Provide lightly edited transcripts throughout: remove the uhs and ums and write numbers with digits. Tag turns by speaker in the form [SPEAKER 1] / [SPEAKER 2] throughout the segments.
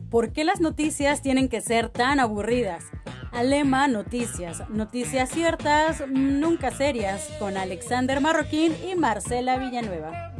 [SPEAKER 1] ¿Por qué las noticias tienen que ser tan aburridas? Alema Noticias, noticias ciertas, nunca serias, con Alexander Marroquín y Marcela Villanueva.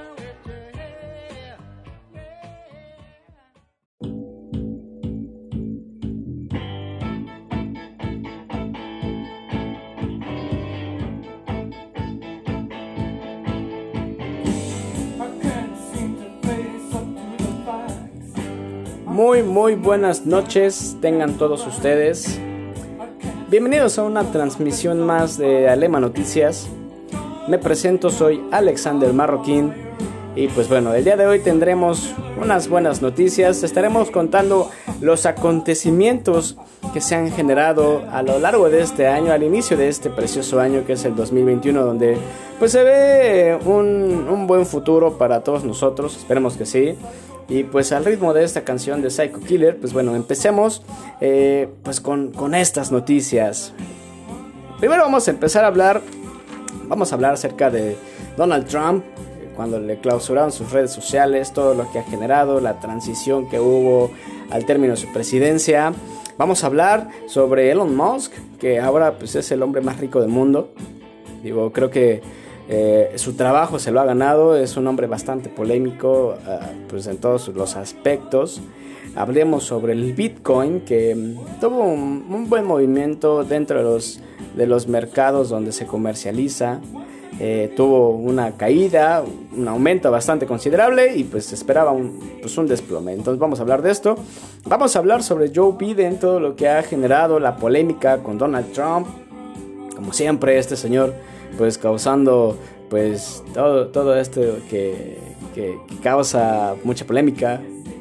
[SPEAKER 2] Muy buenas noches tengan todos ustedes. Bienvenidos a una transmisión más de Alema Noticias. Me presento, soy Alexander Marroquín. Y pues bueno, el día de hoy tendremos unas buenas noticias. Estaremos contando los acontecimientos que se han generado a lo largo de este año, al inicio de este precioso año que es el 2021, donde pues se ve un buen futuro para todos nosotros, esperemos que sí. Y pues al ritmo de esta canción de Psycho Killer, pues bueno, empecemos pues con estas noticias. Primero vamos a empezar a hablar acerca de Donald Trump, cuando le clausuraron sus redes sociales, todo lo que ha generado, la transición que hubo al término de su presidencia. Vamos a hablar sobre Elon Musk, que ahora pues es el hombre más rico del mundo. Digo, creo que su trabajo se lo ha ganado, es un hombre bastante polémico pues en todos los aspectos. Hablemos sobre el Bitcoin, que tuvo un buen movimiento dentro de los mercados donde se comercializa. Tuvo una caída, un aumento bastante considerable y pues se esperaba un desplome. Entonces vamos a hablar de esto. Vamos a hablar sobre Joe Biden, todo lo que ha generado la polémica con Donald Trump. Como siempre, este señor pues causando pues todo esto que causa mucha polémica,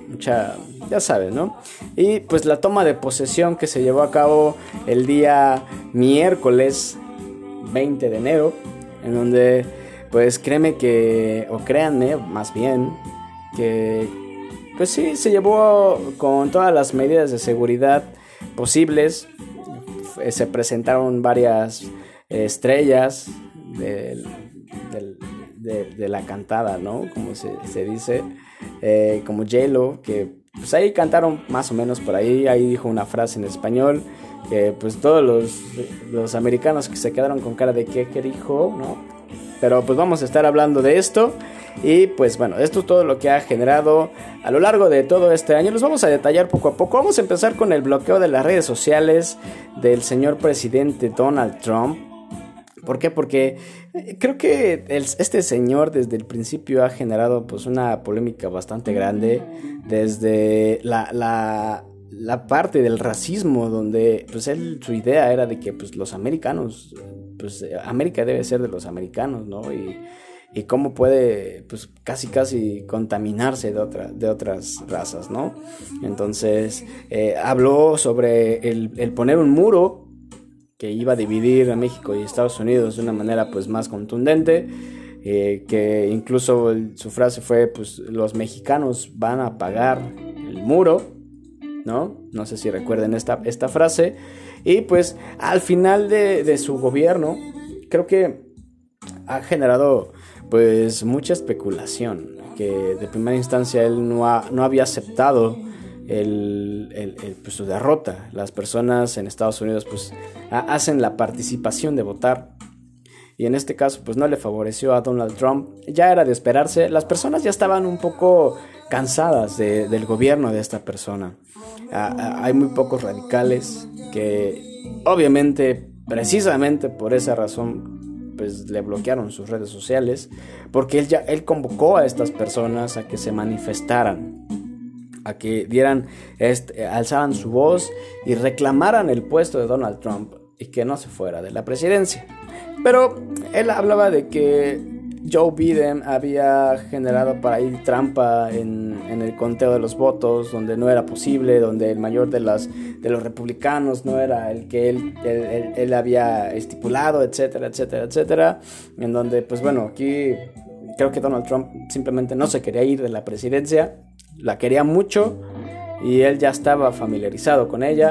[SPEAKER 2] ya sabes, ¿no? Y pues la toma de posesión que se llevó a cabo el día miércoles 20 de enero, en donde pues créanme más bien, que pues sí, se llevó con todas las medidas de seguridad posibles. Se presentaron varias estrellas de la cantada, ¿no? Como se dice, como J-Lo, que pues ahí cantaron más o menos por ahí dijo una frase en español, que pues todos los americanos que se quedaron con cara de ¿qué dijo?, ¿no? Pero pues vamos a estar hablando de esto. Y pues bueno, esto es todo lo que ha generado a lo largo de todo este año. Los vamos a detallar poco a poco. Vamos a empezar con el bloqueo de las redes sociales del señor presidente Donald Trump. ¿Por qué? Porque creo que este señor desde el principio ha generado pues una polémica bastante grande. Desde la parte del racismo, donde pues su idea era de que pues los americanos, pues América debe ser de los americanos, ¿no? Y cómo puede pues casi contaminarse de otras razas, ¿no? Entonces habló sobre el poner un muro que iba a dividir a México y Estados Unidos de una manera pues más contundente, que incluso su frase fue pues los mexicanos van a pagar el muro, no sé si recuerden esta frase. Y pues al final de su gobierno creo que ha generado pues mucha especulación, que de primera instancia él no había aceptado pues, su derrota. Las personas en Estados Unidos pues hacen la participación de votar, y en este caso pues no le favoreció a Donald Trump. Ya era de esperarse, las personas ya estaban un poco cansadas del gobierno de esta persona. Hay muy pocos radicales que obviamente precisamente por esa razón pues le bloquearon sus redes sociales, porque él convocó a estas personas a que se manifestaran, a que alzaran su voz y reclamaran el puesto de Donald Trump y que no se fuera de la presidencia. Pero él hablaba de que Joe Biden había generado para ahí trampa en el conteo de los votos, donde no era posible, donde el mayor de los republicanos no era el que él había estipulado, etcétera, en donde pues bueno, aquí creo que Donald Trump simplemente no se quería ir de la presidencia, la quería mucho y él ya estaba familiarizado con ella,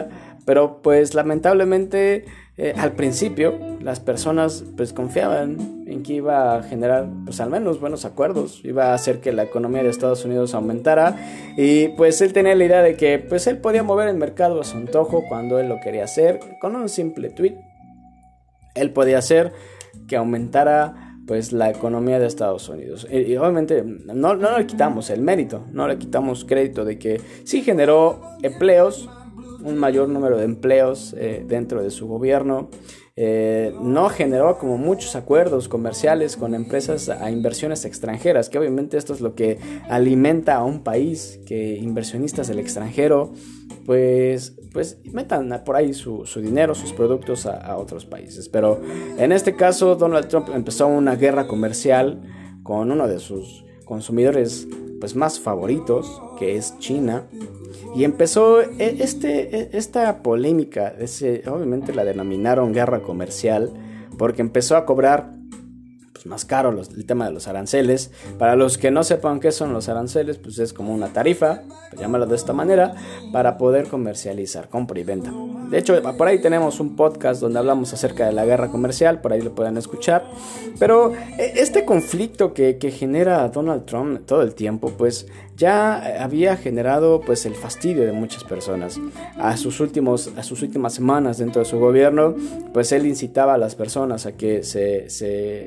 [SPEAKER 2] pero pues lamentablemente al principio las personas pues confiaban en que iba a generar pues al menos buenos acuerdos, iba a hacer que la economía de Estados Unidos aumentara, y pues él tenía la idea de que pues él podía mover el mercado a su antojo cuando él lo quería hacer. Con un simple tweet él podía hacer que aumentara pues la economía de Estados Unidos, y obviamente no le quitamos el mérito, no le quitamos crédito de que sí generó empleos, un mayor número de empleos dentro de su gobierno. No generó como muchos acuerdos comerciales con empresas a inversiones extranjeras, que obviamente esto es lo que alimenta a un país, que inversionistas del extranjero pues metan por ahí su dinero, sus productos a otros países. Pero en este caso Donald Trump empezó una guerra comercial con uno de sus consumidores pues más favoritos, que es China. Y empezó esta polémica, obviamente la denominaron guerra comercial, porque empezó a cobrar pues más caro el tema de los aranceles. Para los que no sepan qué son los aranceles, pues es como una tarifa, pues llámalo de esta manera, para poder comercializar, compra y venta. De hecho, por ahí tenemos un podcast donde hablamos acerca de la guerra comercial, por ahí lo pueden escuchar. Pero este conflicto que genera Donald Trump todo el tiempo, pues ya había generado pues el fastidio de muchas personas. A sus últimas semanas dentro de su gobierno, pues él incitaba a las personas a que se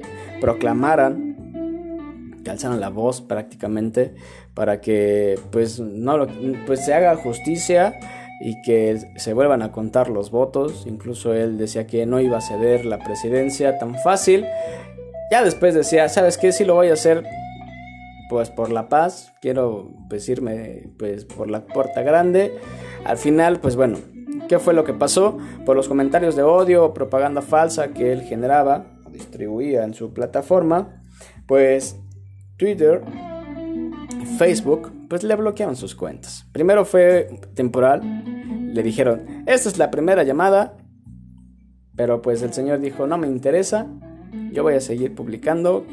[SPEAKER 2] proclamaran, que alzaran la voz prácticamente, para que pues se haga justicia y que se vuelvan a contar los votos. Incluso él decía que no iba a ceder la presidencia tan fácil. Ya después decía, ¿sabes qué? Sí lo voy a hacer pues por la paz, quiero pues irme pues por la puerta grande. Al final pues bueno, ¿qué fue lo que pasó? Por los comentarios de odio o propaganda falsa que él generaba o distribuía en su plataforma, pues Twitter y Facebook pues le bloquearon sus cuentas. Primero fue temporal, le dijeron, esta es la primera llamada, pero pues el señor dijo, no me interesa, yo voy a seguir publicando,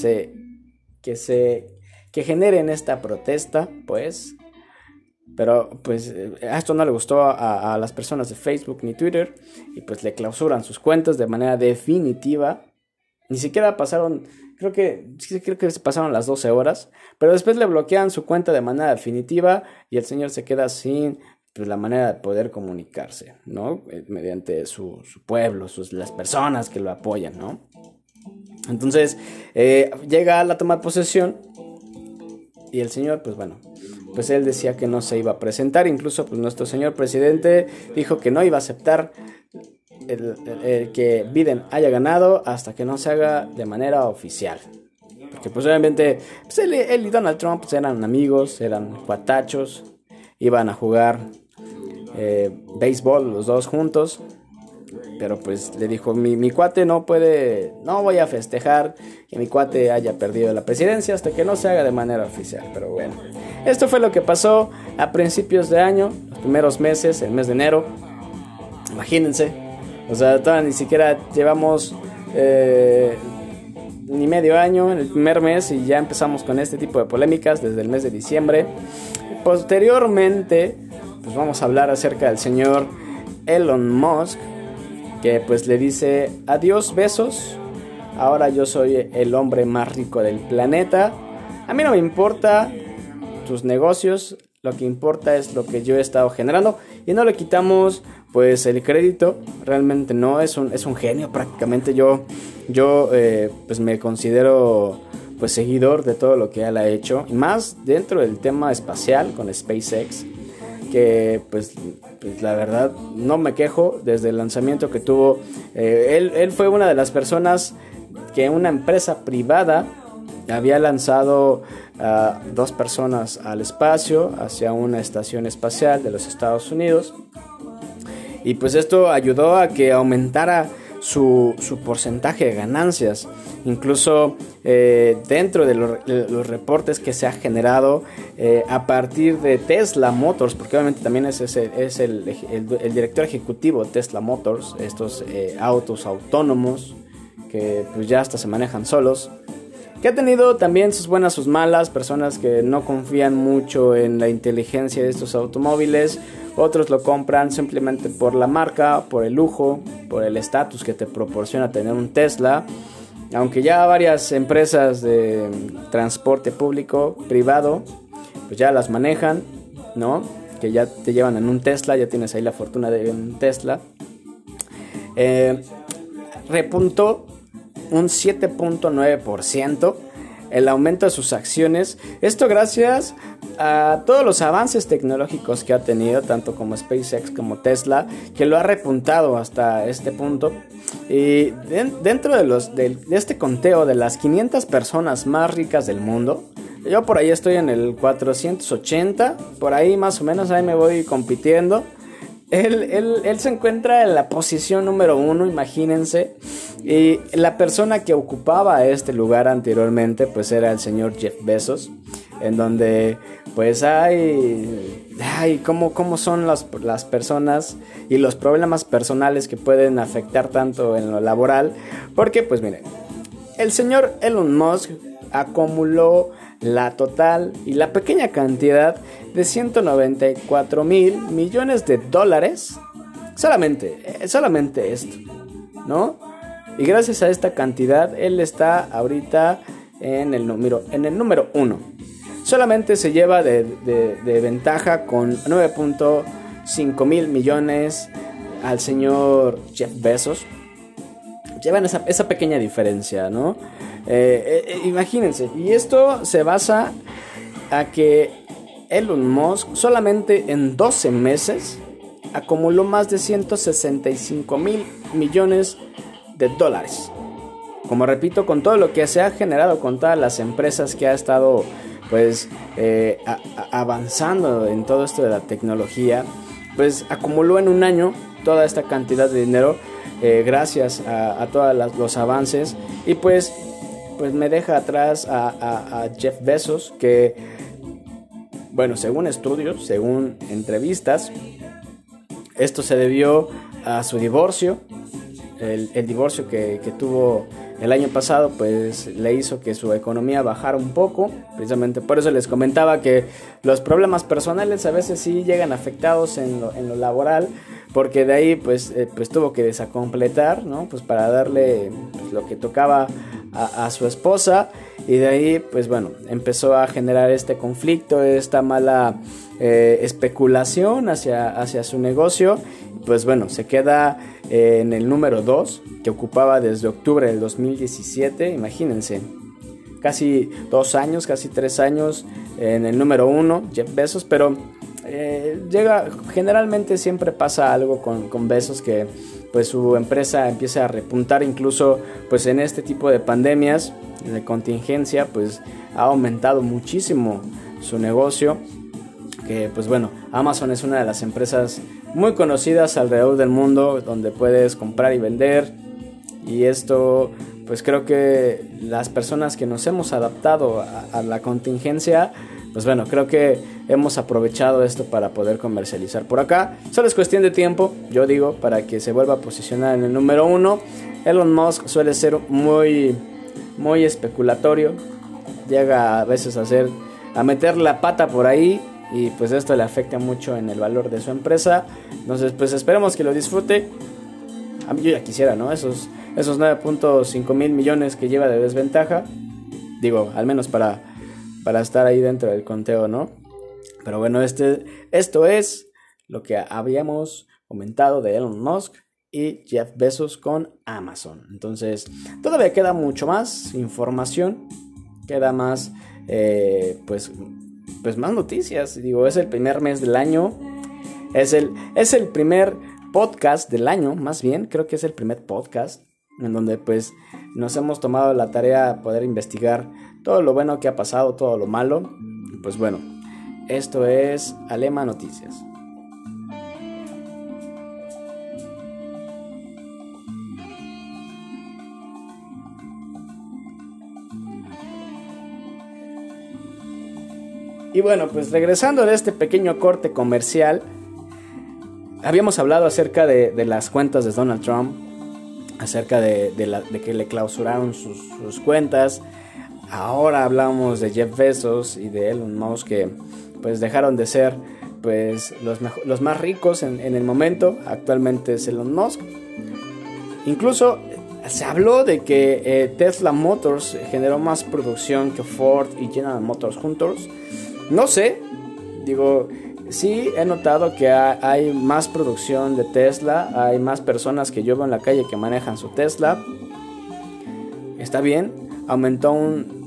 [SPEAKER 2] que generen esta protesta, pues. Pero pues a esto no le gustó a las personas de Facebook ni Twitter, y pues le clausuran sus cuentas de manera definitiva. Ni siquiera pasaron, creo que se pasaron las 12 horas, pero después le bloquean su cuenta de manera definitiva, y el señor se queda sin pues la manera de poder comunicarse, ¿no? Mediante su pueblo, las personas que lo apoyan, ¿no? Entonces llega a la toma de posesión, y el señor, pues bueno, pues él decía que no se iba a presentar. Incluso pues nuestro señor presidente dijo que no iba a aceptar el que Biden haya ganado hasta que no se haga de manera oficial. Porque pues obviamente pues él y Donald Trump pues, eran amigos, eran cuatachos, iban a jugar béisbol los dos juntos. Pero pues le dijo, mi cuate no voy a festejar que mi cuate haya perdido la presidencia hasta que no se haga de manera oficial. Pero bueno, esto fue lo que pasó a principios de año, los primeros meses, el mes de enero. Imagínense, o sea, todavía ni siquiera llevamos ni medio año en el primer mes y ya empezamos con este tipo de polémicas desde el mes de diciembre. Posteriormente, pues vamos a hablar acerca del señor Elon Musk, que pues le dice, adiós besos, ahora yo soy el hombre más rico del planeta, a mí no me importa tus negocios, lo que importa es lo que yo he estado generando, y no le quitamos pues el crédito, realmente no, es un genio prácticamente. Yo pues me considero pues seguidor de todo lo que él ha hecho, y más dentro del tema espacial con SpaceX, que pues la verdad no me quejo desde el lanzamiento que tuvo. Él fue una de las personas que una empresa privada había lanzado a 2 personas al espacio, hacia una estación espacial de los Estados Unidos, y pues esto ayudó a que aumentara su porcentaje de ganancias. Incluso dentro de los reportes que se ha generado a partir de Tesla Motors, porque obviamente también es el director ejecutivo de Tesla Motors, estos autos autónomos que pues ya hasta se manejan solos. que ha tenido también sus buenas, sus malas, personas que no confían mucho en la inteligencia de estos automóviles, otros lo compran simplemente por la marca, por el lujo, por el estatus que te proporciona tener un Tesla, aunque ya varias empresas de transporte público, privado, pues ya las manejan, ¿no? Que ya te llevan en un Tesla, ya tienes ahí la fortuna de un Tesla. Repuntó un 7.9% el aumento de sus acciones. Esto gracias a todos los avances tecnológicos que ha tenido, tanto como SpaceX como Tesla, que lo ha repuntado hasta este punto. Y dentro de este conteo de las 500 personas más ricas del mundo, yo por ahí estoy en el 480, por ahí más o menos, ahí me voy compitiendo. Él se encuentra en la posición número 1, imagínense. Y la persona que ocupaba este lugar anteriormente, pues era el señor Jeff Bezos. En donde, pues cómo son las personas y los problemas personales que pueden afectar tanto en lo laboral. Porque, pues miren, el señor Elon Musk acumuló la total y la pequeña cantidad de 194 mil millones de dólares. Solamente esto, ¿no? Y gracias a esta cantidad, él está ahorita en el número 1. Solamente se lleva de ventaja con 9.5 mil millones al señor Jeff Bezos. Llevan esa pequeña diferencia, ¿no? Imagínense, y esto se basa a que Elon Musk solamente en 12 meses acumuló más de 165 mil millones de dólares. Como repito, con todo lo que se ha generado, con todas las empresas que ha estado pues avanzando en todo esto de la tecnología, pues acumuló en un año toda esta cantidad de dinero, gracias a todos los avances. Y pues me deja atrás a Jeff Bezos, que, bueno, según estudios, según entrevistas, esto se debió a su divorcio. El divorcio que tuvo el año pasado, pues le hizo que su economía bajara un poco. Precisamente por eso les comentaba que los problemas personales a veces sí llegan afectados en lo laboral, porque de ahí pues tuvo que desacompletar, ¿no? Pues para darle pues, lo que tocaba a su esposa, y de ahí pues bueno, empezó a generar este conflicto, esta mala especulación hacia su negocio. Pues bueno, se queda en el número 2, que ocupaba desde octubre del 2017, imagínense, casi 2 años, casi 3 años en el número 1, Jeff Bezos. Pero generalmente siempre pasa algo con Bezos, que pues su empresa empieza a repuntar, incluso pues en este tipo de pandemias, de contingencia, pues ha aumentado muchísimo su negocio. Que pues bueno, Amazon es una de las empresas muy conocidas alrededor del mundo, donde puedes comprar y vender. Y esto pues creo que las personas que nos hemos adaptado a la contingencia, pues bueno, creo que hemos aprovechado esto para poder comercializar por acá. Solo es cuestión de tiempo, yo digo, para que se vuelva a posicionar en el número 1. Elon Musk suele ser muy especulatorio, llega a veces a meter la pata por ahí, y pues esto le afecta mucho en el valor de su empresa. Entonces pues esperemos que lo disfrute. A mí yo ya quisiera, ¿no? Esos 9.5 mil millones que lleva de desventaja, digo, al menos para estar ahí dentro del conteo, ¿no? Pero bueno, esto es lo que habíamos comentado de Elon Musk y Jeff Bezos con Amazon. Entonces todavía queda mucho más información, queda más pues más noticias. Digo, es el primer mes del año, es el primer podcast del año, más bien, creo que es el primer podcast en donde pues nos hemos tomado la tarea de poder investigar todo lo bueno que ha pasado, todo lo malo. Pues bueno, esto es Alema Noticias. Y bueno, pues regresando de este pequeño corte comercial, habíamos hablado acerca de las cuentas de Donald Trump, acerca de que le clausuraron sus cuentas. ahora hablamos de Jeff Bezos y de Elon Musk, que pues dejaron de ser pues los más ricos en el momento. Actualmente es Elon Musk. Incluso se habló de que Tesla Motors generó más producción que Ford y General Motors juntos. No sé, digo, sí he notado que hay más producción de Tesla, hay más personas que yo veo en la calle que manejan su Tesla. Está bien, aumentó un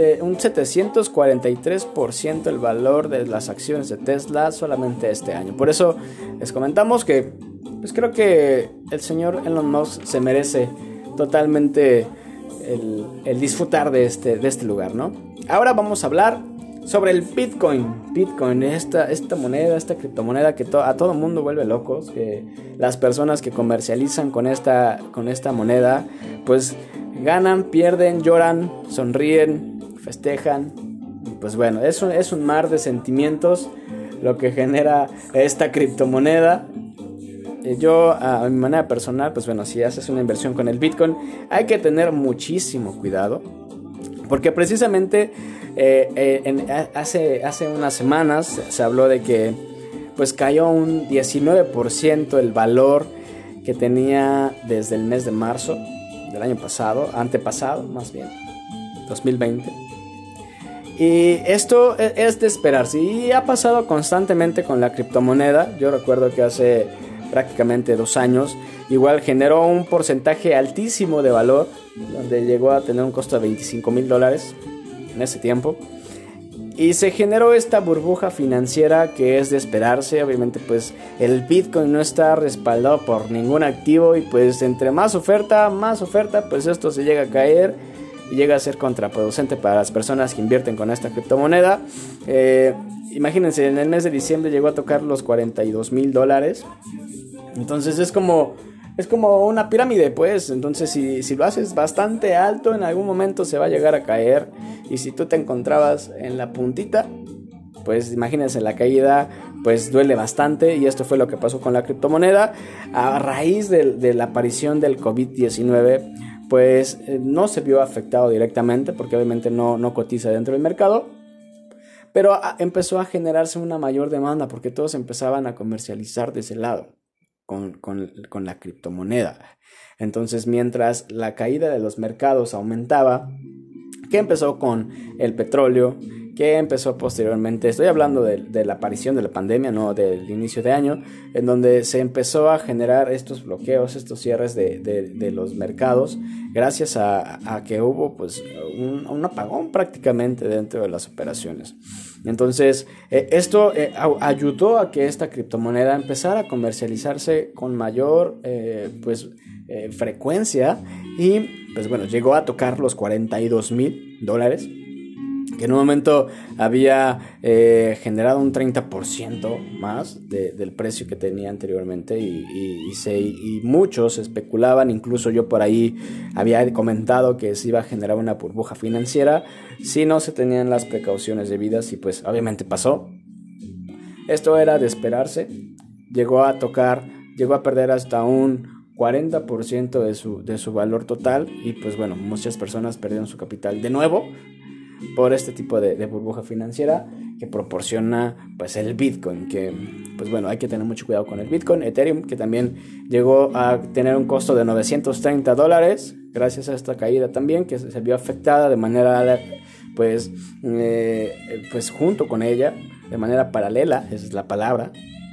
[SPEAKER 2] 743% el valor de las acciones de Tesla solamente este año. Por eso les comentamos que pues creo que el señor Elon Musk se merece totalmente el disfrutar de este lugar, ¿no? Ahora vamos a hablar sobre el Bitcoin. Bitcoin, esta moneda, esta criptomoneda que a todo mundo vuelve locos, que las personas que comercializan con esta moneda, pues ganan, pierden, lloran, sonríen, festejan. Pues bueno, es un mar de sentimientos lo que genera esta criptomoneda. Yo, a mi manera personal, pues bueno, si haces una inversión con el Bitcoin, hay que tener muchísimo cuidado, porque precisamente hace unas semanas se habló de que pues cayó un 19% el valor que tenía desde el mes de marzo del año pasado, antepasado más bien, 2020. Y esto es de esperarse, y ha pasado constantemente con la criptomoneda. Yo recuerdo que hace prácticamente 2 años igual generó un porcentaje altísimo de valor, donde llegó a tener un costo de $25,000 en ese tiempo, y se generó esta burbuja financiera que es de esperarse. Obviamente pues el Bitcoin no está respaldado por ningún activo, y pues entre más oferta, pues esto se llega a caer y llega a ser contraproducente para las personas que invierten con esta criptomoneda. Imagínense, en el mes de diciembre llegó a tocar los $42,000. Entonces es como una pirámide, pues. Entonces si lo haces bastante alto, en algún momento se va a llegar a caer. Y si tú te encontrabas en la puntita, pues imagínense, la caída pues duele bastante. Y esto fue lo que pasó con la criptomoneda. A raíz de la aparición del COVID-19, pues no se vio afectado directamente, porque obviamente no cotiza dentro del mercado. Pero empezó a generarse una mayor demanda, porque todos empezaban a comercializar de ese lado con la criptomoneda. Entonces, mientras la caída de los mercados aumentaba, que empezó con el petróleo, que empezó posteriormente, estoy hablando de la aparición de la pandemia, no del inicio de año, en donde se empezó a generar estos bloqueos, estos cierres de los mercados, gracias a que hubo pues un apagón prácticamente dentro de las operaciones. Entonces esto ayudó a que esta criptomoneda empezara a comercializarse con mayor frecuencia, y pues bueno, llegó a tocar los $42,000, que en un momento había generado un 30% más del precio que tenía anteriormente, y muchos especulaban, incluso yo por ahí había comentado que se iba a generar una burbuja financiera si no se tenían las precauciones debidas, y pues obviamente pasó. Esto era de esperarse. Llegó a perder hasta un 40% de su valor total, y pues bueno, muchas personas perdieron su capital de nuevo por este tipo de burbuja financiera que proporciona pues el Bitcoin, que pues bueno, hay que tener mucho cuidado con el Bitcoin. Ethereum, que también llegó a tener un costo de $930 gracias a esta caída también, que se vio afectada de manera pues junto con ella, de manera paralela, esa es la palabra.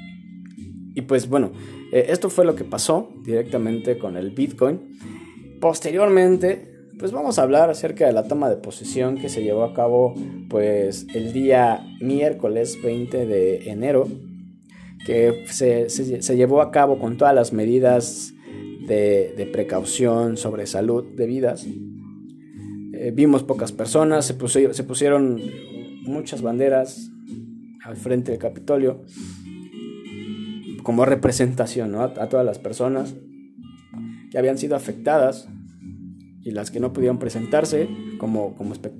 [SPEAKER 2] Y pues bueno, esto fue lo que pasó directamente con el Bitcoin. Posteriormente, pues vamos a hablar acerca de la toma de posesión que se llevó a cabo pues el día miércoles 20 de enero, que se llevó a cabo con todas las medidas de precaución sobre salud debidas. Vimos pocas personas, se pusieron muchas banderas al frente del Capitolio como representación, ¿no? a todas las personas que habían sido afectadas, y las que no pudieron presentarse como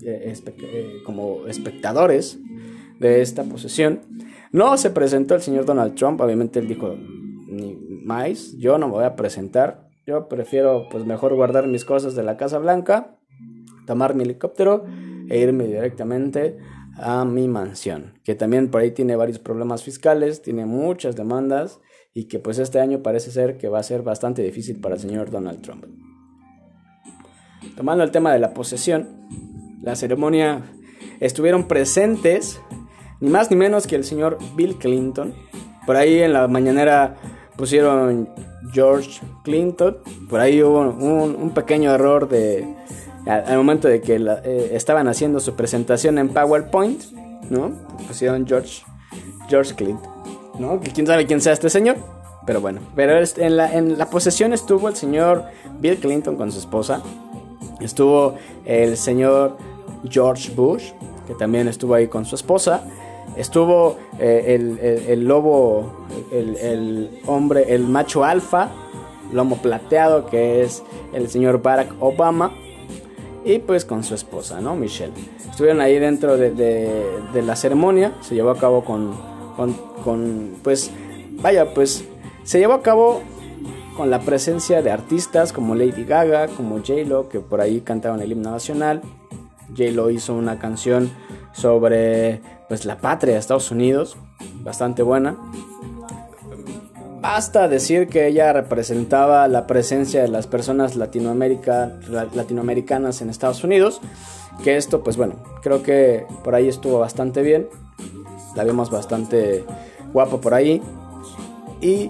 [SPEAKER 2] espectadores de esta posesión. No se presentó el señor Donald Trump. Obviamente él dijo, ni más, yo no me voy a presentar, yo prefiero pues mejor guardar mis cosas de la Casa Blanca, tomar mi helicóptero e irme directamente a mi mansión, que también por ahí tiene varios problemas fiscales, tiene muchas demandas y que pues este año parece ser que va a ser bastante difícil para el señor Donald Trump. Tomando el tema de la posesión, la ceremonia estuvieron presentes ni más ni menos que el señor Bill Clinton. Por ahí en la mañanera pusieron George Clinton. Por ahí hubo un pequeño error al momento de que estaban haciendo su presentación en PowerPoint, ¿no? Pusieron George Clinton, ¿no? Que quién sabe quién sea este señor. Pero bueno, en la posesión estuvo el señor Bill Clinton con su esposa. Estuvo el señor George Bush, que también estuvo ahí con su esposa. Estuvo el lobo, el hombre, el macho alfa, lomo plateado, que es el señor Barack Obama. Y pues con su esposa, ¿no? Michelle. Estuvieron ahí dentro de la ceremonia. Se llevó a cabo se llevó a cabo con la presencia de artistas como Lady Gaga, como J-Lo, que por ahí cantaron el himno nacional. J-Lo hizo una canción sobre pues la patria de Estados Unidos, bastante buena. Basta decir que ella representaba la presencia de las personas latinoamericanas en Estados Unidos, que esto pues bueno, creo que por ahí estuvo bastante bien. La vimos bastante guapa por ahí. Y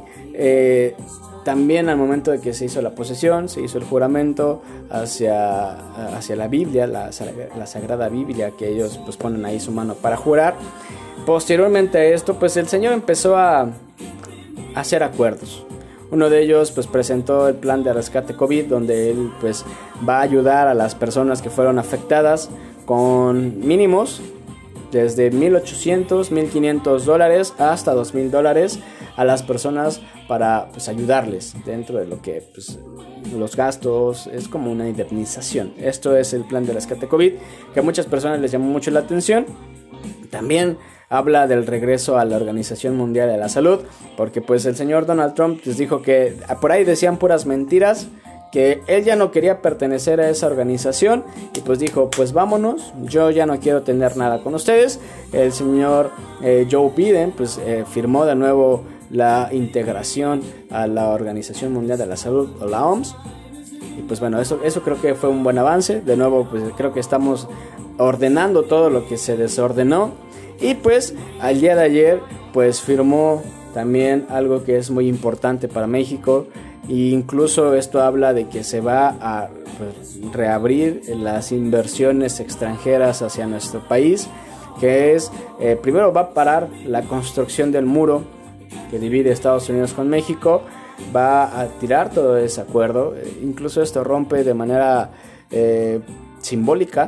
[SPEAKER 2] también al momento de que se hizo la posesión, se hizo el juramento hacia la Biblia, la Sagrada Biblia, que ellos pues ponen ahí su mano para jurar. Posteriormente a esto, pues el señor empezó a hacer acuerdos. Uno de ellos pues presentó el plan de rescate COVID, donde él pues va a ayudar a las personas que fueron afectadas con mínimos desde $1,800, $1,500 hasta $2,000 a las personas para pues ayudarles dentro de lo que pues los gastos, es como una indemnización. Esto es el plan de rescate COVID, que a muchas personas les llamó mucho la atención. También habla del regreso a la Organización Mundial de la Salud, porque pues el señor Donald Trump les dijo que por ahí decían puras mentiras, que él ya no quería pertenecer a esa organización y pues dijo, pues vámonos, yo ya no quiero tener nada con ustedes. El señor Joe Biden pues firmó de nuevo la integración a la Organización Mundial de la Salud, o la OMS. Y pues bueno, eso creo que fue un buen avance. De nuevo, pues creo que estamos ordenando todo lo que se desordenó. Y pues al día de ayer pues firmó también algo que es muy importante para México. E incluso esto habla de que se va a pues, reabrir las inversiones extranjeras hacia nuestro país, que es, primero va a parar la construcción del muro que divide Estados Unidos con México, va a tirar todo ese acuerdo. Incluso esto rompe de manera simbólica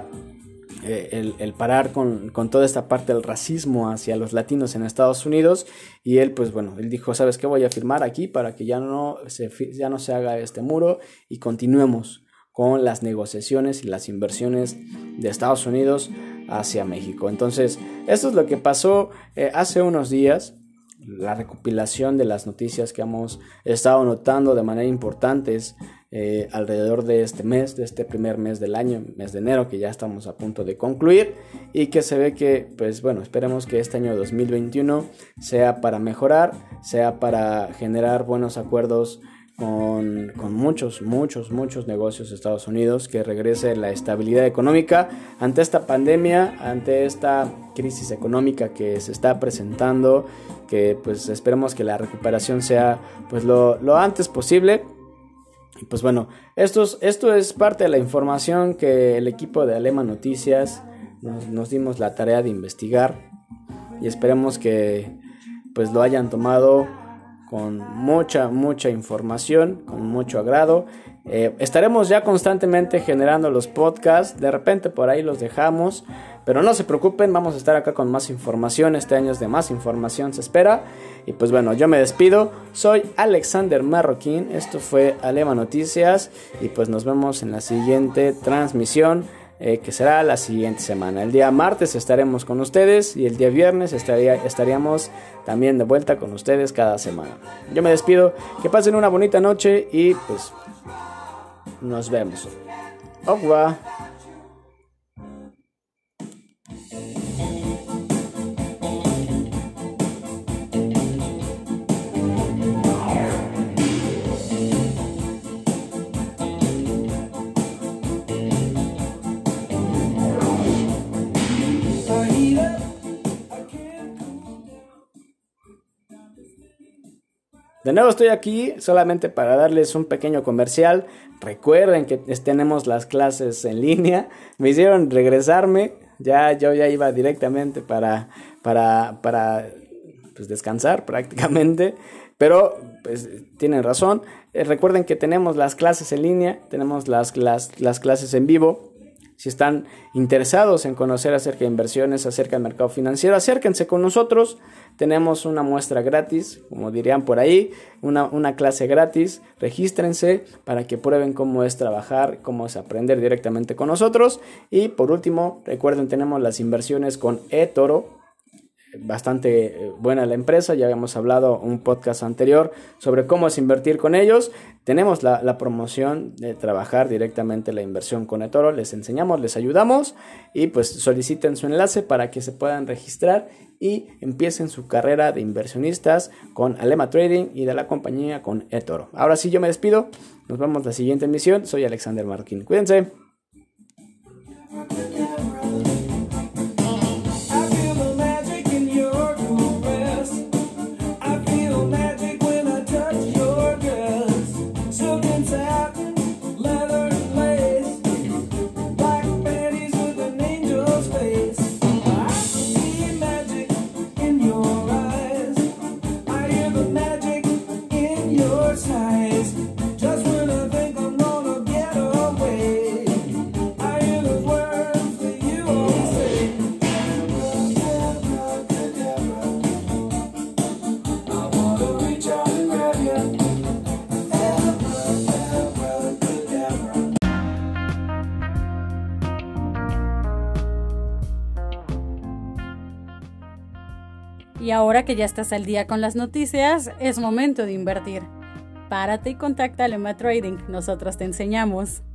[SPEAKER 2] el parar con toda esta parte del racismo hacia los latinos en Estados Unidos. Y él pues bueno, él dijo, ¿sabes qué? Voy a firmar aquí para que ya no se haga este muro y continuemos con las negociaciones y las inversiones de Estados Unidos hacia México. Entonces, esto es lo que pasó hace unos días. La recopilación de las noticias que hemos estado notando de manera importantes alrededor de este mes, de este primer mes del año, mes de enero, que ya estamos a punto de concluir, y que se ve que, pues bueno, esperemos que este año 2021 sea para mejorar, sea para generar buenos acuerdos con muchos negocios de Estados Unidos, que regrese la estabilidad económica ante esta pandemia, ante esta crisis económica que se está presentando, que pues esperemos que la recuperación sea pues lo antes posible. Y pues bueno, esto es parte de la información que el equipo de Alema Noticias nos dimos la tarea de investigar, y esperemos que pues lo hayan tomado con mucha información, con mucho agrado. Estaremos ya constantemente generando los podcasts, de repente por ahí los dejamos, pero no se preocupen, vamos a estar acá con más información. Este año es de más información, se espera. Y pues bueno, yo me despido, soy Alexander Marroquín, esto fue Alema Noticias, y pues nos vemos en la siguiente transmisión, que será la siguiente semana. El día martes estaremos con ustedes y el día viernes estaríamos también de vuelta con ustedes cada semana. Yo me despido, que pasen una bonita noche y pues nos vemos. Au revoir. De nuevo estoy aquí solamente para darles un pequeño comercial. Recuerden que tenemos las clases en línea. Me hicieron regresarme. Yo ya iba directamente para pues, descansar prácticamente. Pero pues tienen razón. Recuerden que tenemos las clases en línea. Tenemos las clases en vivo. Si están interesados en conocer acerca de inversiones, acerca del mercado financiero, acérquense con nosotros. Tenemos una muestra gratis, como dirían por ahí, una clase gratis. Regístrense para que prueben cómo es trabajar, cómo es aprender directamente con nosotros. Y por último, recuerden, tenemos las inversiones con eToro. Bastante buena la empresa, ya habíamos hablado un podcast anterior sobre cómo es invertir con ellos. Tenemos la promoción de trabajar directamente la inversión con eToro, les enseñamos, les ayudamos y pues soliciten su enlace para que se puedan registrar y empiecen su carrera de inversionistas con Alema Trading y de la compañía con eToro. Ahora sí, yo me despido, nos vemos la siguiente emisión, soy Alexander Marroquín, cuídense.
[SPEAKER 1] Y ahora que ya estás al día con las noticias, es momento de invertir. Párate y contacta a Alema Trading, nosotros te enseñamos.